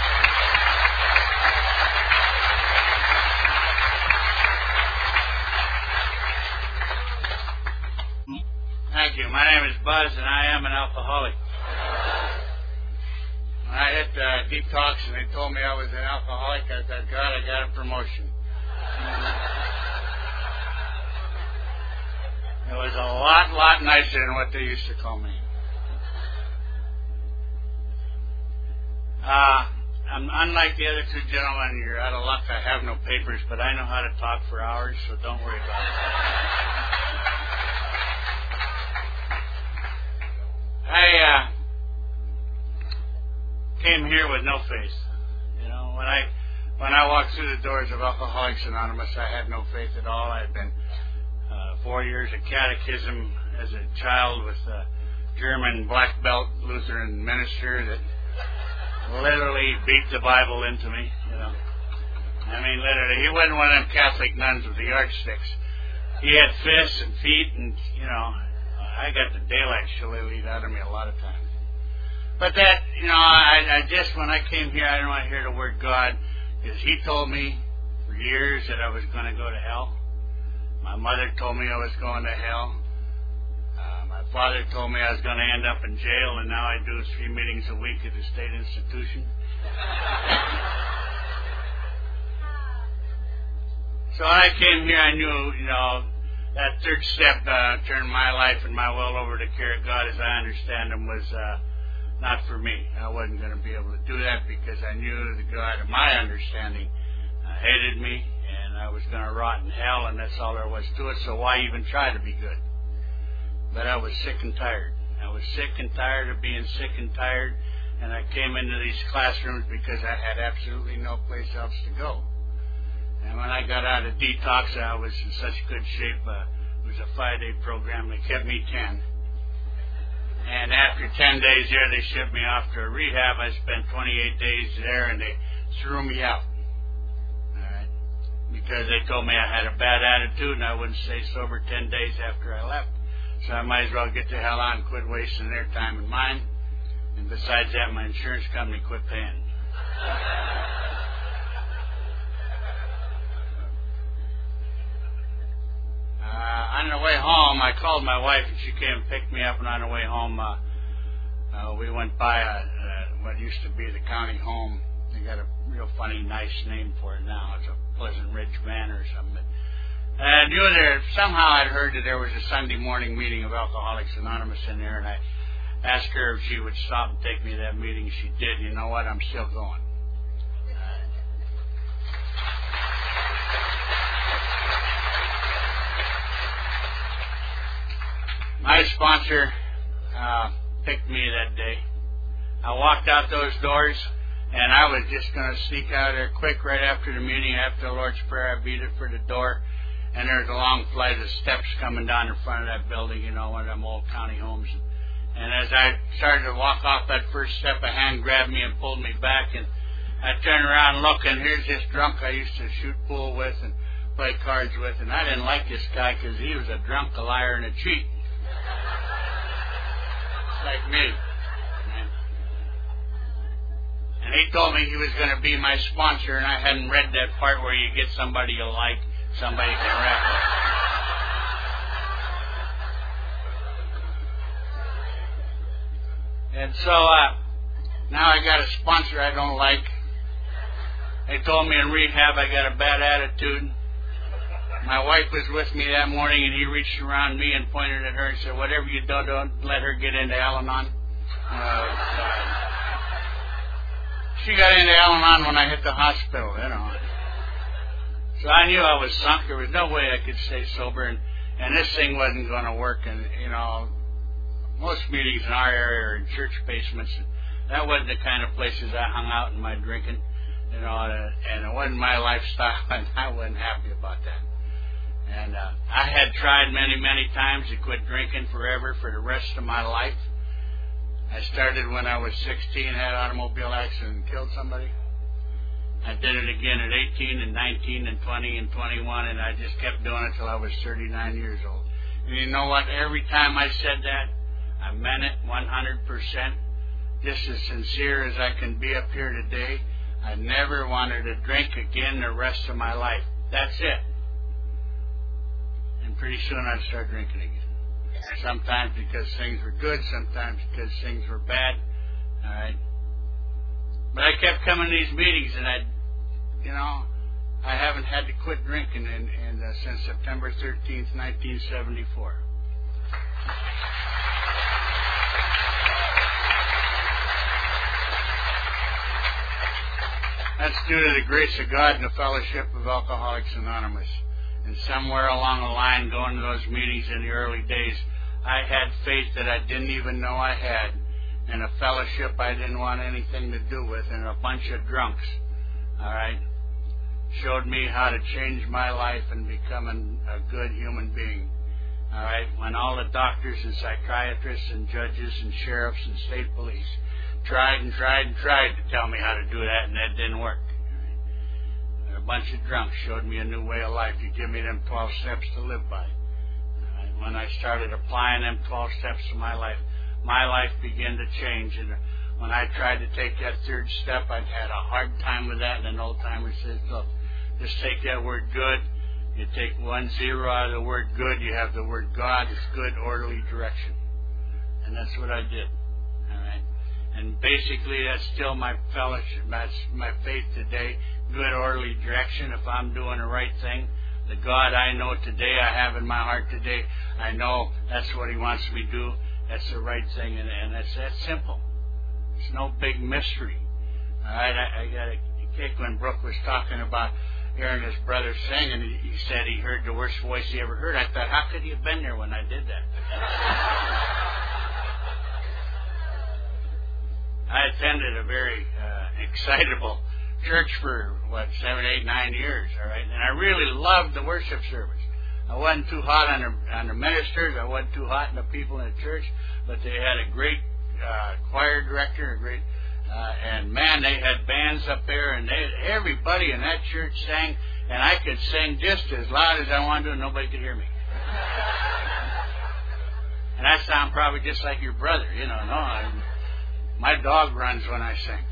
Thank you. My name is Buzz, and I am an alcoholic. When I hit Deep Talks and they told me I was an alcoholic, I thought, God, I got a promotion. It was a lot nicer than what they used to call me. I'm unlike the other two gentlemen. You're out of luck. I have no papers, but I know how to talk for hours, so don't worry about it. I came here with no faith. You know, when I walked through the doors of Alcoholics Anonymous, I had no faith at all. I had been 4 years of catechism as a child with a German black belt Lutheran minister that literally beat the Bible into me. You know, I mean, literally, he wasn't one of them Catholic nuns with the yardsticks. He had fists and feet, and you know. I got the daylight shillelied out of me a lot of times. But that, you know, I just, when I came here, I didn't want to hear the word God, because he told me for years that I was going to go to hell. My mother told me I was going to hell. My father told me I was going to end up in jail, and now I do 3 meetings a week at a state institution. So when I came here, I knew, you know, that third step turned my life and my will over to care of God, as I understand him, was not for me. I wasn't going to be able to do that because I knew the God, in my understanding, hated me, and I was going to rot in hell, and that's all there was to it. So why even try to be good? But I was sick and tired. I was sick and tired of being sick and tired, and I came into these classrooms because I had absolutely no place else to go. And when I got out of detox, I was in such good shape. It was a 5-day program. They kept me 10. And after 10 days there, they shipped me off to a rehab. I spent 28 days there, and they threw me out. All right? Because they told me I had a bad attitude, and I wouldn't stay sober 10 days after I left. So I might as well get the hell out and quit wasting their time and mine. And besides that, my insurance company quit paying. On the way home, I called my wife, and she came and picked me up. And on the way home, we went by what used to be the county home. They got a real funny, nice name for it now. It's a Pleasant Ridge Manor or something. And I knew there, somehow I'd heard that there was a Sunday morning meeting of Alcoholics Anonymous in there, and I asked her if she would stop and take me to that meeting. She did. You know what? I'm still going. my sponsor picked me that day. I walked out those doors, and I was just going to sneak out of there quick right after the meeting. After the Lord's Prayer, I beat it for the door, and there's a long flight of steps coming down in front of that building, one of them old county homes. And as I started to walk off that first step, a hand grabbed me and pulled me back, and I turned around and looked, and here's this drunk I used to shoot pool with and play cards with, and I didn't like this guy because he was a drunk, a liar, and a cheat. Like me. And he told me he was going to be my sponsor, and I hadn't read that part where you get somebody you like, somebody can rap with. And so now I got a sponsor I don't like. They told me in rehab I got a bad attitude. My wife was with me that morning, and he reached around me and pointed at her and said, "Whatever you do, don't let her get into Al-Anon." She got into Al-Anon when I hit the hospital, So I knew I was sunk. There was no way I could stay sober, and this thing wasn't going to work. And, most meetings in our area are in church basements. That wasn't the kind of places I hung out in my drinking, and it wasn't my lifestyle, and I wasn't happy about that. And I had tried many, many times to quit drinking forever for the rest of my life. I started when I was 16, had an automobile accident and killed somebody. I did it again at 18 and 19 and 20 and 21, and I just kept doing it till I was 39 years old. And you know what? Every time I said that, I meant it 100%. Just as sincere as I can be up here today. I never wanted to drink again the rest of my life. That's it. And pretty soon I'd start drinking again. Sometimes because things were good, sometimes because things were bad. All right. But I kept coming to these meetings, and I haven't had to quit drinking since September 13th, 1974. That's due to the grace of God and the fellowship of Alcoholics Anonymous. And somewhere along the line, going to those meetings in the early days, I had faith that I didn't even know I had, and a fellowship I didn't want anything to do with, and a bunch of drunks, all right, showed me how to change my life and become a good human being, all right, when all the doctors and psychiatrists and judges and sheriffs and state police tried and tried and tried to tell me how to do that, and that didn't work. A bunch of drunks showed me a new way of life. You give me them 12 steps to live by. When I started applying them 12 steps to my life began to change. And when I tried to take that third step, I'd had a hard time with that. And an old timer says, "Look, just take that word good. You take 1 0 out of the word good, you have the word God. It's good, orderly direction." And that's what I did. All right. And basically, that's still my fellowship. That's my faith today. Good, orderly direction. If I'm doing the right thing, the God I know today, I have in my heart today, I know that's what He wants me to do. That's the right thing, and that's that simple. It's no big mystery. All right, I got a kick when Brooke was talking about hearing his brother sing, and he said he heard the worst voice he ever heard. I thought, how could he have been there when I did that? I attended a very excitable church for, 7, 8, 9 years, all right? And I really loved the worship service. I wasn't too hot on the ministers. I wasn't too hot on the people in the church, but they had a great choir director, and man, they had bands up there, and everybody in that church sang, and I could sing just as loud as I wanted to, and nobody could hear me. And I sound probably just like your brother, my dog runs when I sing.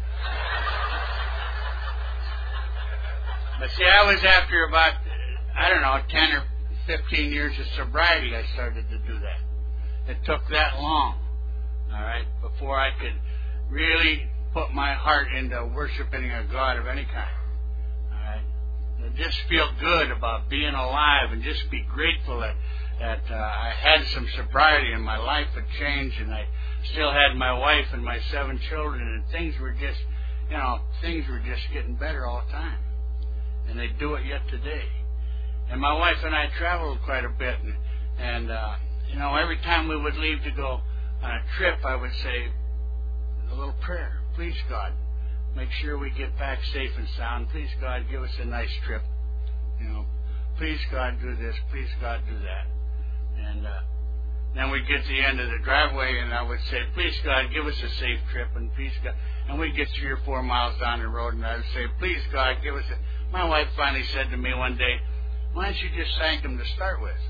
But see, I was after about, 10 or 15 years of sobriety, I started to do that. It took that long, all right, before I could really put my heart into worshiping a God of any kind, all right. And just feel good about being alive and just be grateful that I had some sobriety and my life had changed, and I still had my wife and my 7 children, and things were just getting better all the time. And they do it yet today. And my wife and I traveled quite a bit, and every time we would leave to go on a trip, I would say a little prayer. Please, God, make sure we get back safe and sound. Please, God, give us a nice trip. Please, God, do this. Please, God, do that. And then we'd get to the end of the driveway, and I would say, please, God, give us a safe trip. And please, God, and we'd get 3 or 4 miles down the road, and I would say, please, God, give us a... My wife finally said to me one day, why don't you just thank him to start with?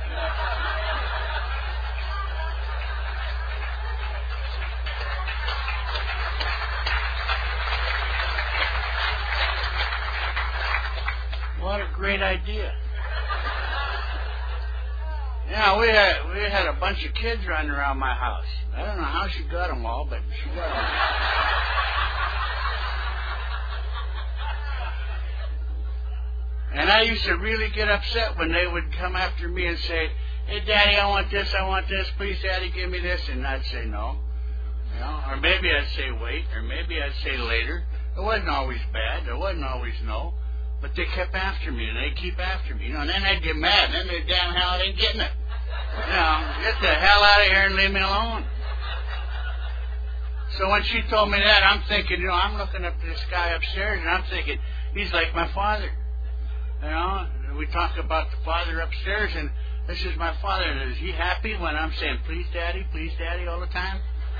What a great idea. Yeah, we had a bunch of kids running around my house. I don't know how she got them all, but she got them all. And I used to really get upset when they would come after me and say, hey, Daddy, I want this, please, Daddy, give me this. And I'd say no. Or maybe I'd say wait, or maybe I'd say later. It wasn't always bad. It wasn't always no. But they kept after me, and they'd keep after me. And then I'd get mad, and then they'd damn hell ain't getting it. Get the hell out of here and leave me alone. So when she told me that, I'm thinking, I'm looking up to this guy upstairs, and I'm thinking, he's like my father. We talk about the father upstairs, and this is my father. And is he happy when I'm saying, please, Daddy, all the time?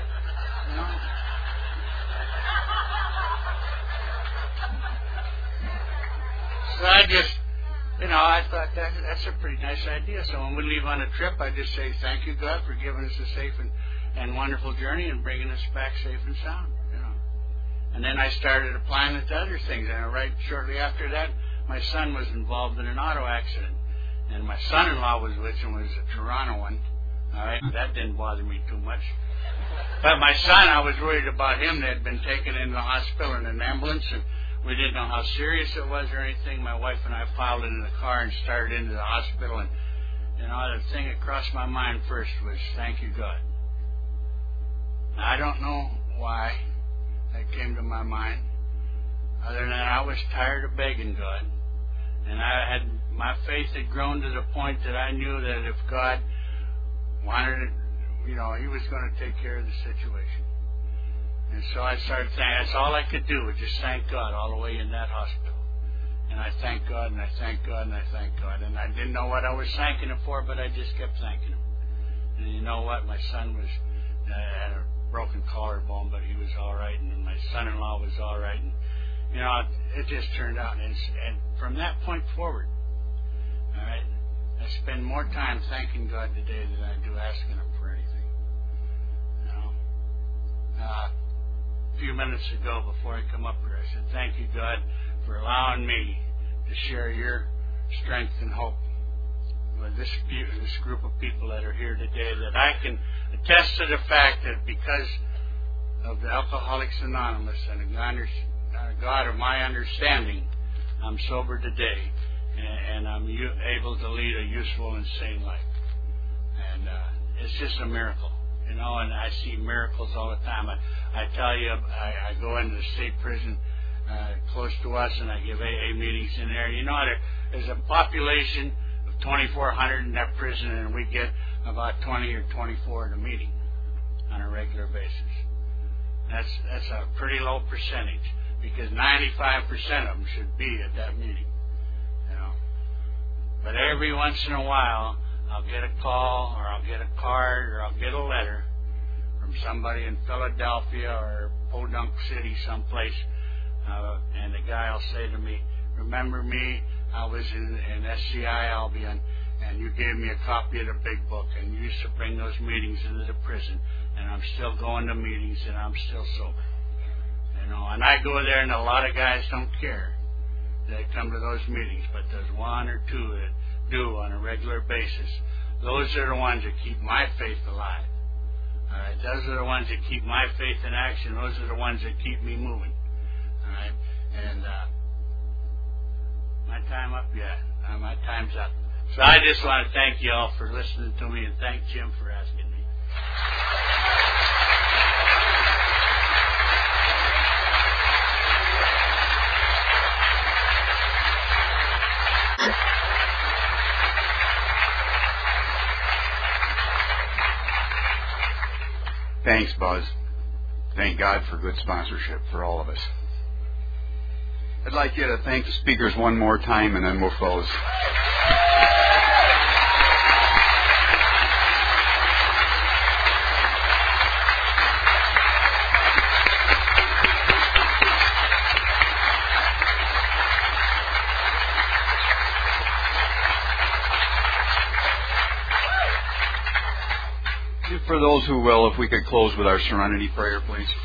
So I just, I thought that's a pretty nice idea. So when we leave on a trip, I just say, thank you, God, for giving us a safe and wonderful journey and bringing us back safe and sound. And then I started applying it to other things. And right shortly after that, my son was involved in an auto accident. And my son-in-law was with him, was a Toronto one. All right, that didn't bother me too much. But my son, I was worried about him. They had been taken into the hospital in an ambulance, and we didn't know how serious it was or anything. My wife and I piled into the car and started into the hospital. And, the thing that crossed my mind first was, thank you, God. Now, I don't know why that came to my mind, other than I was tired of begging God. And my faith had grown to the point that I knew that if God wanted it, He was going to take care of the situation. And so I started thinking, that's all I could do was just thank God all the way in that hospital. And I thank God, and I thank God, and I thank God. And I didn't know what I was thanking Him for, but I just kept thanking Him. And you know what? My son had a broken collarbone, but he was all right. And my son-in-law was all right. And, it just turned out. And from that point forward, all right, I spend more time thanking God today than I do asking Him for anything. A few minutes ago, before I come up here, I said, thank you, God, for allowing me to share your strength and hope with this group of people that are here today, that I can attest to the fact that because of the Alcoholics Anonymous and the God of my understanding, I'm sober today, and I'm able to lead a useful and sane life. And it's just a miracle. And I see miracles all the time. I tell you, I go into the state prison close to us, and I give AA meetings in there. There's a population of 2,400 in that prison, and we get about 20 or 24 at a meeting on a regular basis. That's a pretty low percentage, because 95% of them should be at that meeting. But every once in a while, I'll get a call, or I'll get a card, or I'll get a letter from somebody in Philadelphia or Podunk City someplace, and the guy will say to me, remember me, I was in SCI Albion, and you gave me a copy of the big book, and you used to bring those meetings into the prison, and I'm still going to meetings, and I'm still sober. And I go there, and a lot of guys don't care that come to those meetings, but there's one or two that do on a regular basis. Those are the ones that keep my faith alive. All right, those are the ones that keep my faith in action. Those are the ones that keep me moving. All right, and my time up yet. My time's up. So I just want to thank you all for listening to me, and thank Jim for asking me. thanks, Buzz. Thank God for good sponsorship for all of us. I'd like you to thank the speakers one more time, and then we'll close. For those who will, if we could close with our serenity prayer, please.